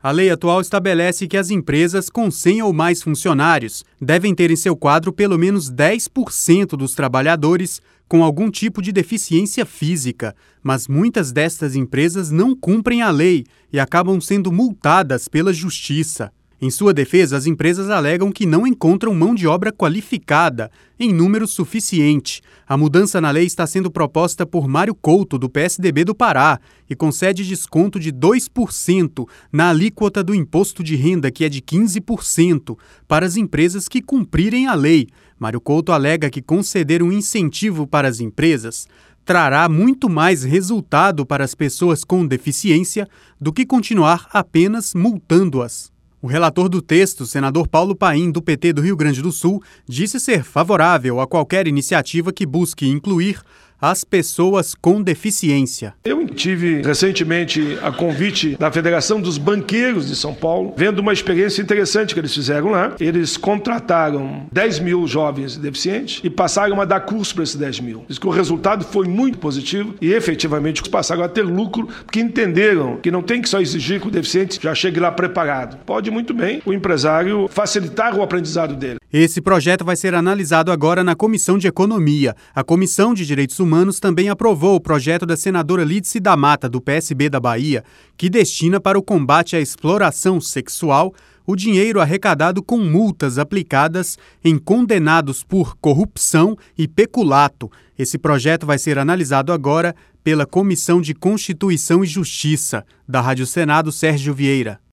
A lei atual estabelece que as empresas com 100 ou mais funcionários devem ter em seu quadro pelo menos 10% dos trabalhadores com algum tipo de deficiência física, mas muitas destas empresas não cumprem a lei e acabam sendo multadas pela Justiça. Em sua defesa, as empresas alegam que não encontram mão de obra qualificada em número suficiente. A mudança na lei está sendo proposta por Mário Couto, do PSDB do Pará, e concede desconto de 2% na alíquota do imposto de renda, que é de 15%, para as empresas que cumprirem a lei. Mário Couto alega que conceder um incentivo para as empresas trará muito mais resultado para as pessoas com deficiência do que continuar apenas multando-as. O relator do texto, senador Paulo Paim, do PT do Rio Grande do Sul, disse ser favorável a qualquer iniciativa que busque incluir as pessoas com deficiência. Eu tive recentemente a convite da Federação dos Banqueiros de São Paulo, vendo uma experiência interessante que eles fizeram lá. Eles contrataram 10 mil jovens deficientes e passaram a dar curso para esses 10 mil. Diz que o resultado foi muito positivo e efetivamente passaram a ter lucro, porque entenderam que não tem que só exigir que o deficiente já chegue lá preparado. Pode muito bem o empresário facilitar o aprendizado dele. Esse projeto vai ser analisado agora na Comissão de Economia. A Comissão de Direitos Humanos também aprovou o projeto da senadora Lídice da Mata, do PSB da Bahia, que destina para o combate à exploração sexual o dinheiro arrecadado com multas aplicadas em condenados por corrupção e peculato. Esse projeto vai ser analisado agora pela Comissão de Constituição e Justiça, da Rádio Senado, Sérgio Vieira.